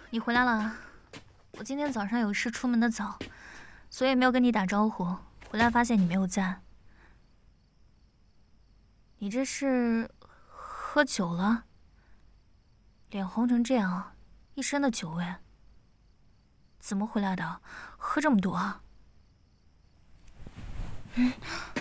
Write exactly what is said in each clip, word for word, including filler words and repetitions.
你回来了。我今天早上有事出门的早，所以没有跟你打招呼。回来发现你没有在。你这是喝酒了？脸红成这样，一身的酒味。怎么回来的？喝这么多啊？嗯。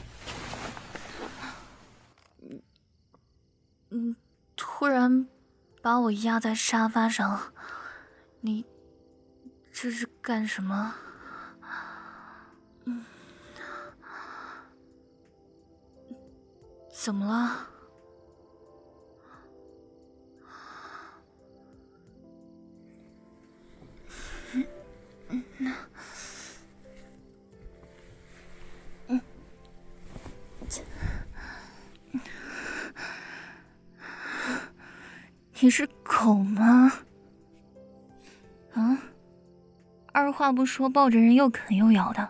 嗯，突然把我压在沙发上，你这是干什么？嗯，怎么了？嗯嗯嗯，你是狗吗？啊？二话不说，抱着人又啃又咬的。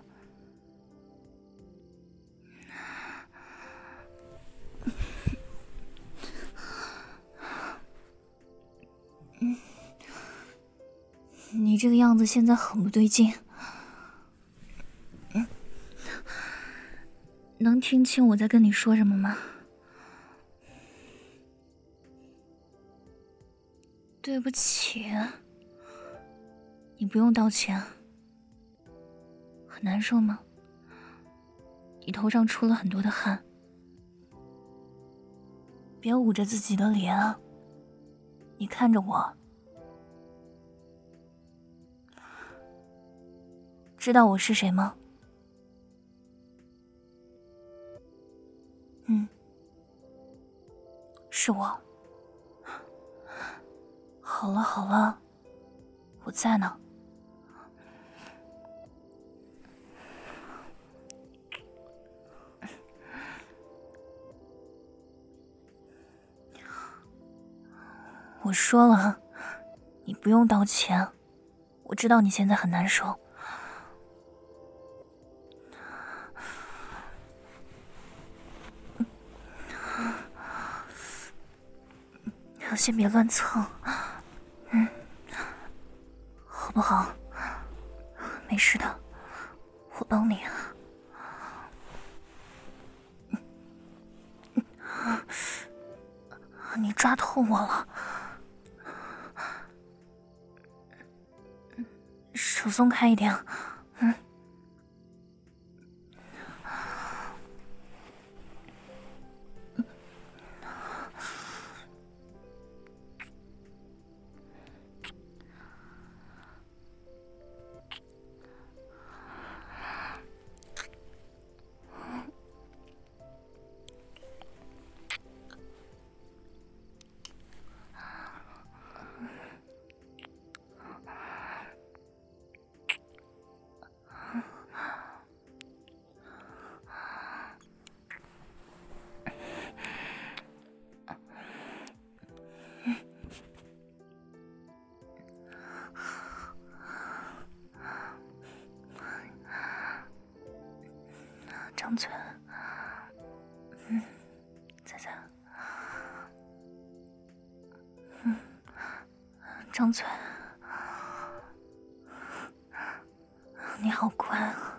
嗯，你这个样子现在很不对劲。嗯，能听清我在跟你说什么吗？对不起。你不用道歉。很难受吗？你头上出了很多的汗。别捂着自己的脸啊，你看着我。知道我是谁吗？嗯，是我。好了好了，我在呢。我说了，你不用道歉。我知道你现在很难受。先别乱蹭，嗯，好不好？没事的，我帮你。你抓痛我了，手松开一点，嗯。张嘴，嗯，再再，嗯，张嘴，你好乖啊。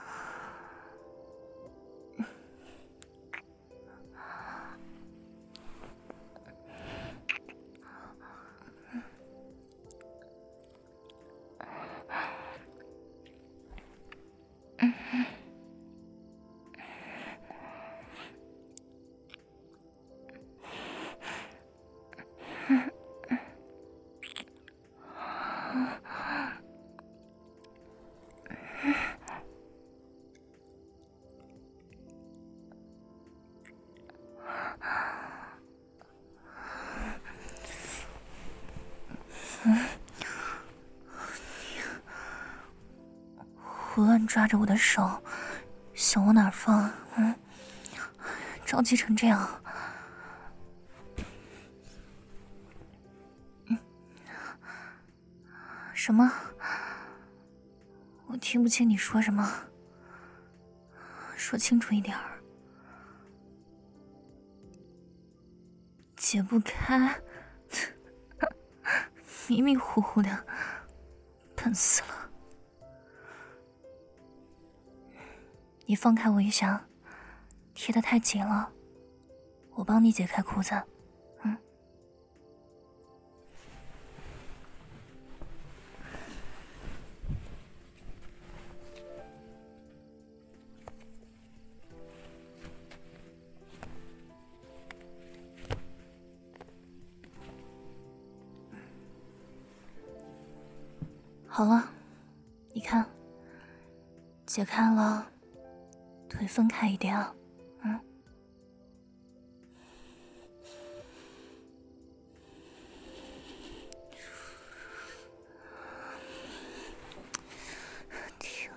胡乱抓着我的手，想往哪儿放？嗯，着急成这样。嗯，什么？我听不清你说什么，说清楚一点儿。解不开，迷迷糊糊的。 笨死了！你放开我一下，贴得太紧了，我帮你解开裤子。嗯。好了，你看，解开了，腿分开一点啊，嗯。天，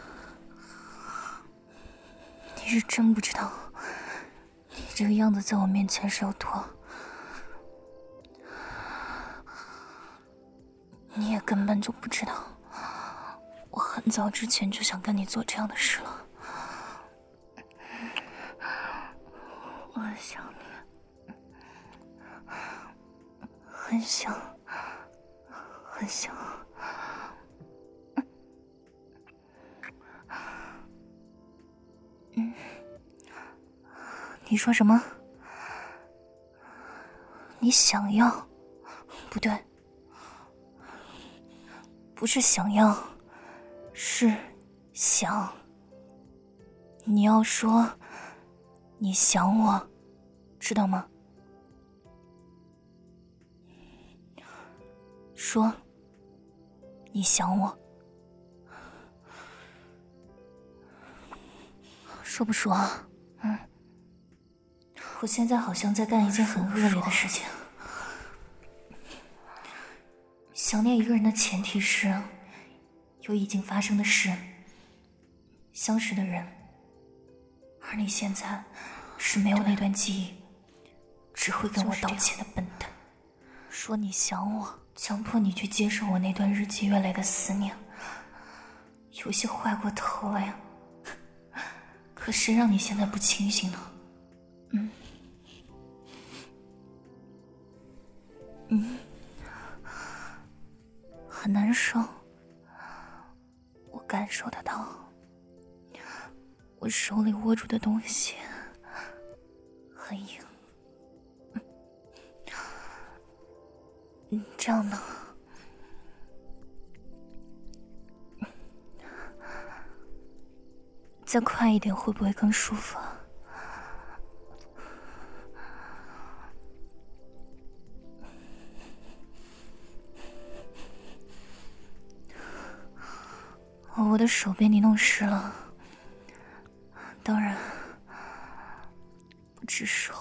你是真不知道，你这个样子在我面前是有多……你也根本就不知道，我很早之前就想跟你做这样的事了。我想你，很想，很想。嗯，你说什么？你想要？不对。不是想要，是想。你要说你想我，知道吗？说你想我，说不说？嗯，我现在好像在干一件很恶劣的事情。想念一个人的前提是有已经发生的事，相识的人，而你现在是没有那段记忆，只会跟我道歉的笨蛋。说你想我，强迫你去接受我那段日积月累的思念，有些坏过头了呀。可谁让你现在不清醒呢？嗯嗯，很难受，我感受得到，我手里握住的东西很硬。嗯，这样呢？再快一点会不会更舒服啊？我的手被你弄湿了，当然不止手。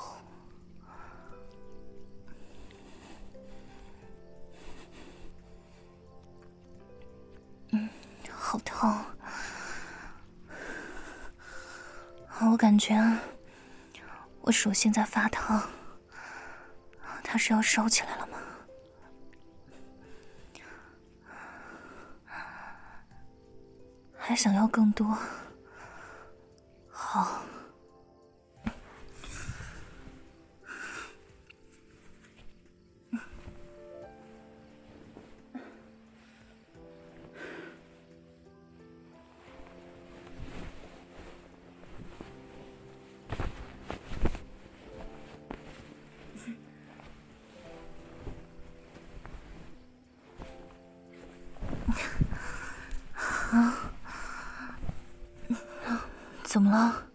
嗯，好烫。我感觉我手心在发烫，它是要烧起来了吗？还想要更多？好。啊，怎么了？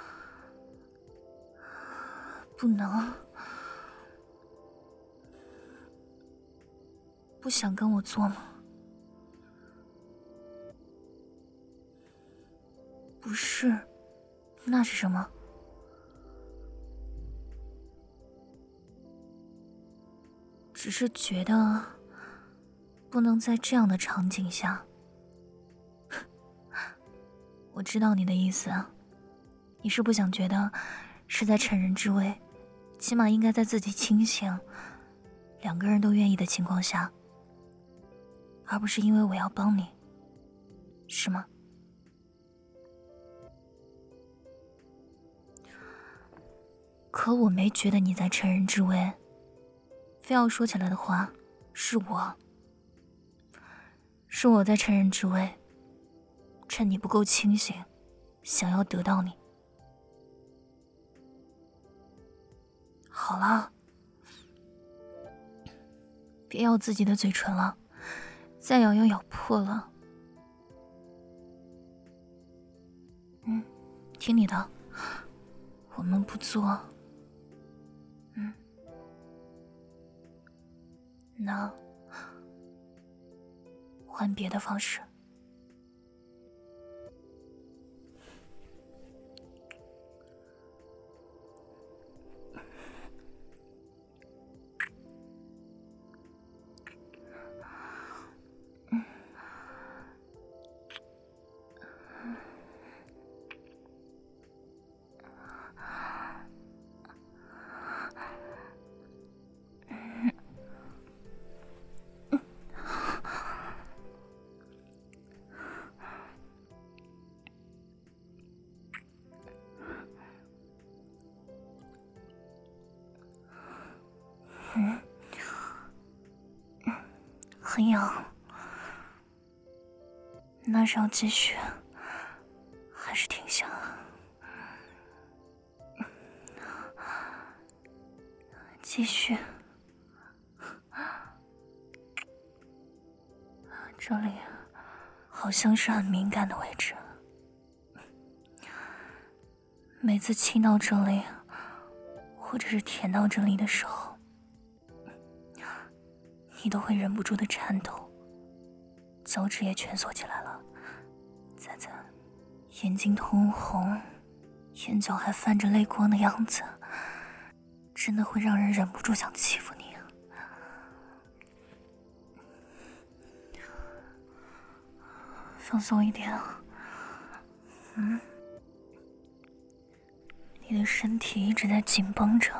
不能，不想跟我做吗？不是，那是什么？只是觉得不能在这样的场景下。我知道你的意思啊，你是不想觉得是在趁人之危，起码应该在自己清醒，两个人都愿意的情况下，而不是因为我要帮你，是吗？可我没觉得你在趁人之危，非要说起来的话，是我是我在趁人之危，趁你不够清醒，想要得到你。好了，别咬自己的嘴唇了，再咬要咬破了。嗯，听你的，我们不做。嗯，那换别的方式。嗯，很痒，那是要继续还是停下？继续。这里好像是很敏感的位置，每次亲到这里或者是舔到这里的时候，你都会忍不住的颤抖，脚趾也蜷缩起来了。仔仔，眼睛通红，眼角还泛着泪光的样子，真的会让人忍不住想欺负你。放松一点啊。嗯，你的身体一直在紧绷着。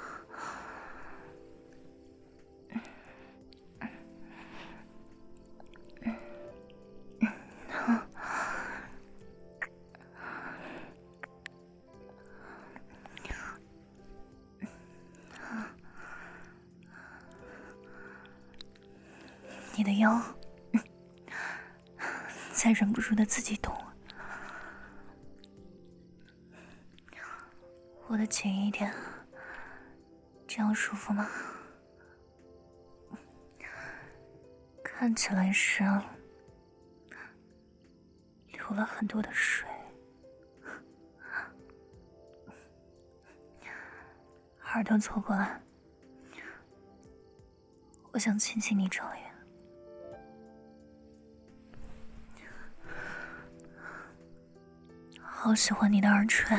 你的腰再忍不住的自己动，握得紧一点，这样舒服吗？看起来是流了很多的水，耳朵凑过来，我想亲亲你这里。好喜欢你的耳垂，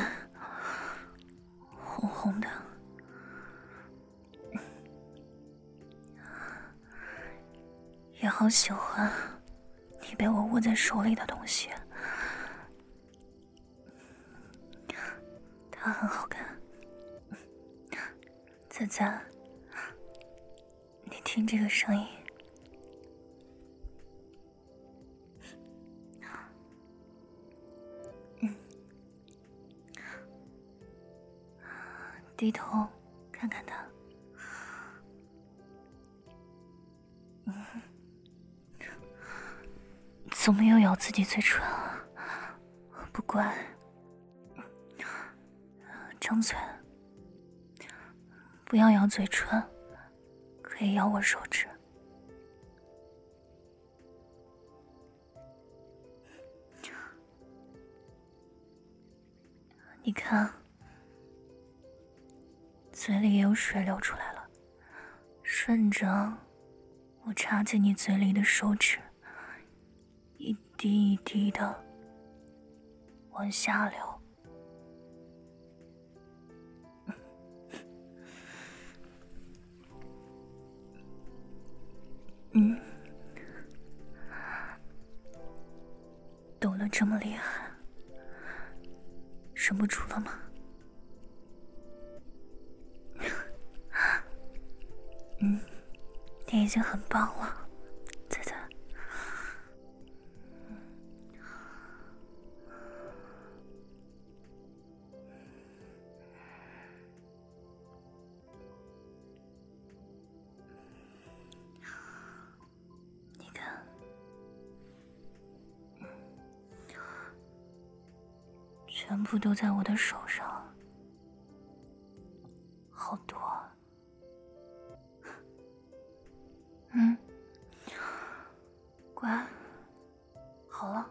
红红的，也好喜欢你被我握在手里的东西，它很好看。仔仔，你听这个声音，低头看看他。嗯，怎么又咬自己嘴唇啊？不乖，张嘴，不要咬嘴唇，可以咬我手指。你看，嘴里也有水流出来了，顺着我插进你嘴里的手指，一滴一滴的往下流。嗯，抖得这么厉害，忍不住了吗？嗯，你已经很棒了，仔仔。你看， 全部都在我的手上，好多。嗯，乖，好了。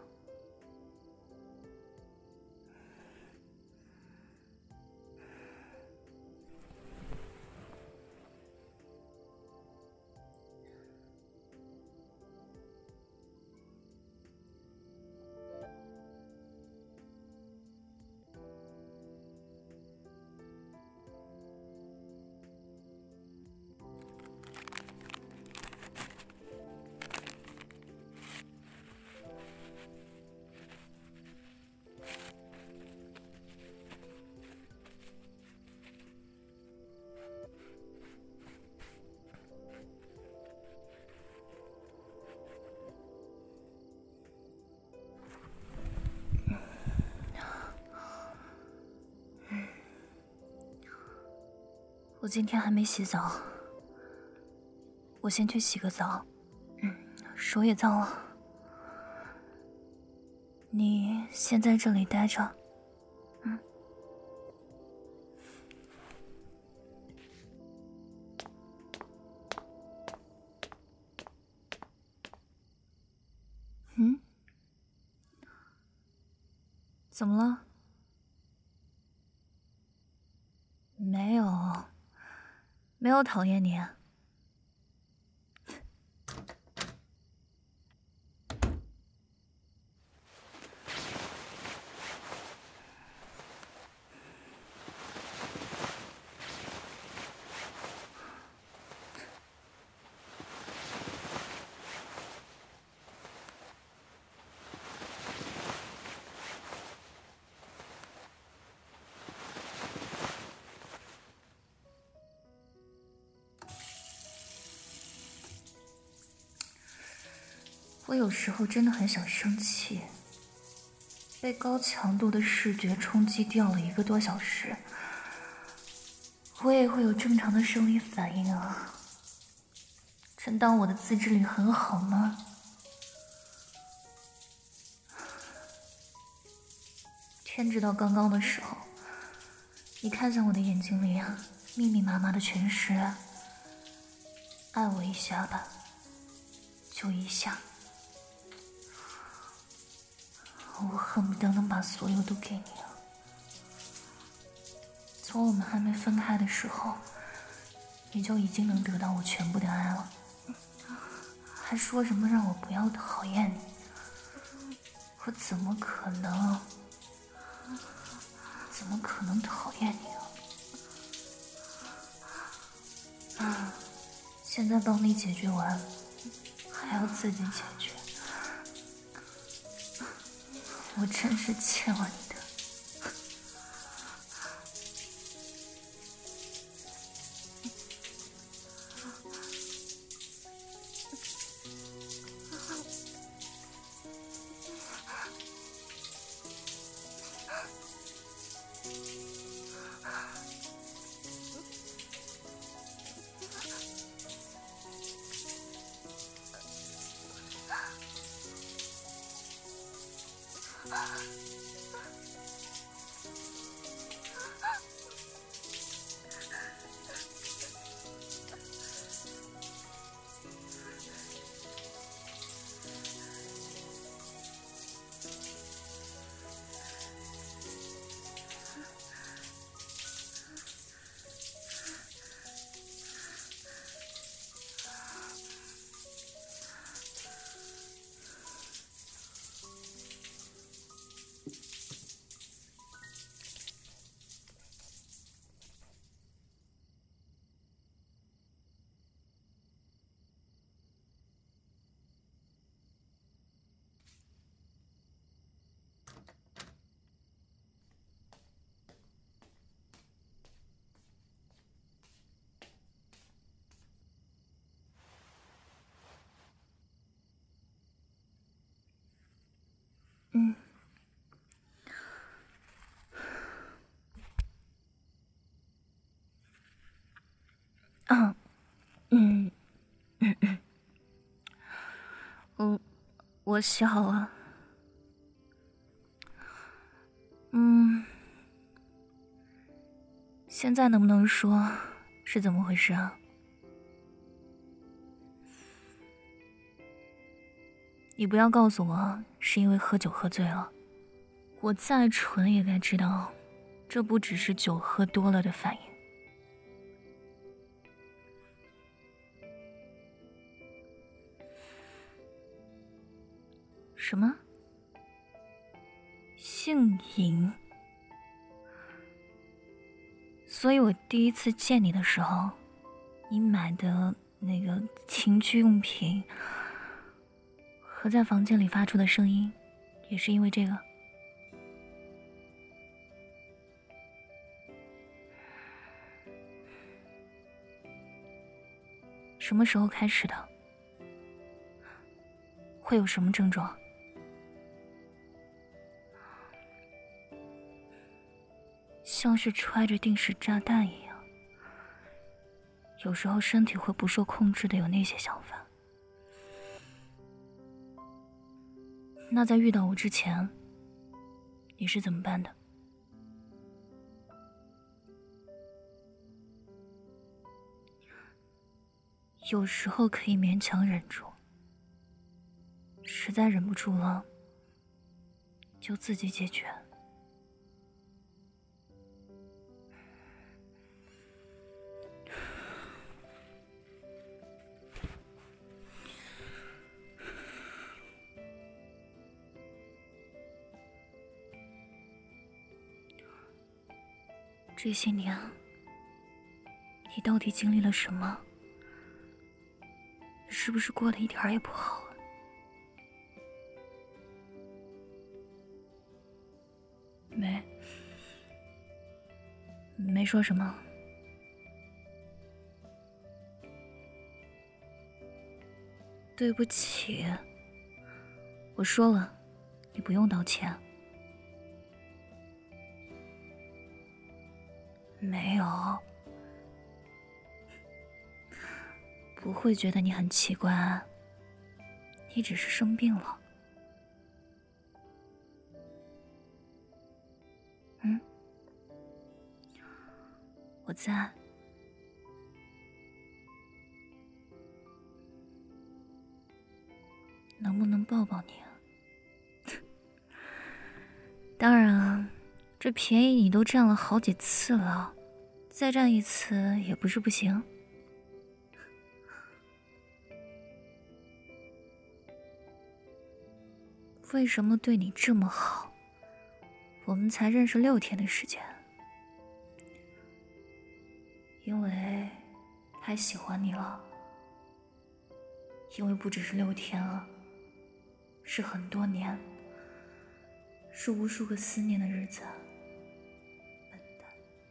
我今天还没洗澡，我先去洗个澡。嗯，手也脏了。你先在这里待着。嗯。嗯？怎么了？没有，没有讨厌你。我有时候真的很想生气，被高强度的视觉冲击掉了一个多小时，我也会有正常的生理反应啊。真当我的自制力很好吗？天知道刚刚的时候，你看向我的眼睛里啊，密密麻麻的全是爱我一下吧，就一下。我恨不得能把所有都给你了。从我们还没分开的时候，你就已经能得到我全部的爱了，还说什么让我不要讨厌你？我怎么可能？怎么可能讨厌你啊？啊！现在帮你解决完，还要自己解决，我真是欠了你的。嗯。啊。嗯。嗯嗯。我我洗好了。嗯。 现在能不能说是怎么回事啊？你不要告诉我是因为喝酒喝醉了，我再蠢也该知道，这不只是酒喝多了的反应。什么？姓尹？所以我第一次见你的时候，你买的那个情趣用品和在房间里发出的声音，也是因为这个？什么时候开始的？会有什么症状？像是揣着定时炸弹一样，有时候身体会不受控制的有那些想法。那在遇到我之前，你是怎么办的？有时候可以勉强忍住，实在忍不住了，就自己解决。这些年，你到底经历了什么？是不是过得一点儿也不好啊？没，没说什么。对不起，我说了，你不用道歉。没有，不会觉得你很奇怪，你只是生病了。嗯，我在。能不能抱抱你啊？当然啊，这便宜你都占了好几次了，再占一次也不是不行。为什么对你这么好，我们才认识六天的时间？因为太喜欢你了，因为不只是六天了，是很多年，是无数个思念的日子。笨蛋。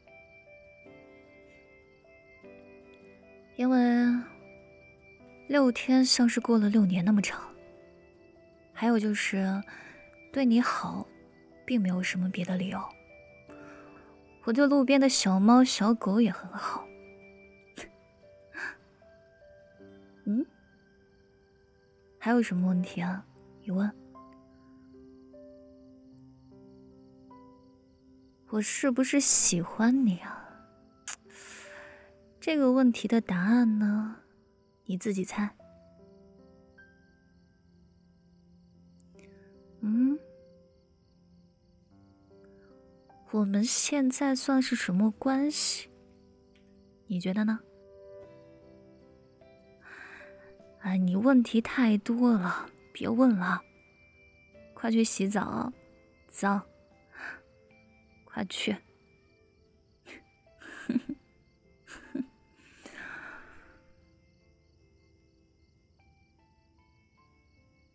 因为六天像是过了六年那么长。还有就是对你好并没有什么别的理由，我对路边的小猫小狗也很好。嗯，还有什么问题啊？你问。我是不是喜欢你啊？这个问题的答案呢，你自己猜。嗯，我们现在算是什么关系？你觉得呢？哎，你问题太多了，别问了，快去洗澡，脏，快去。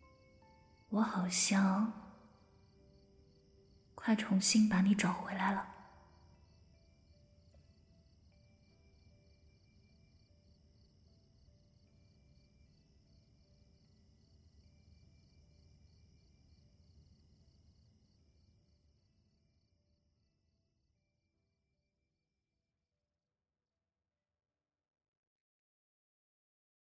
我好像快重新把你找回来了。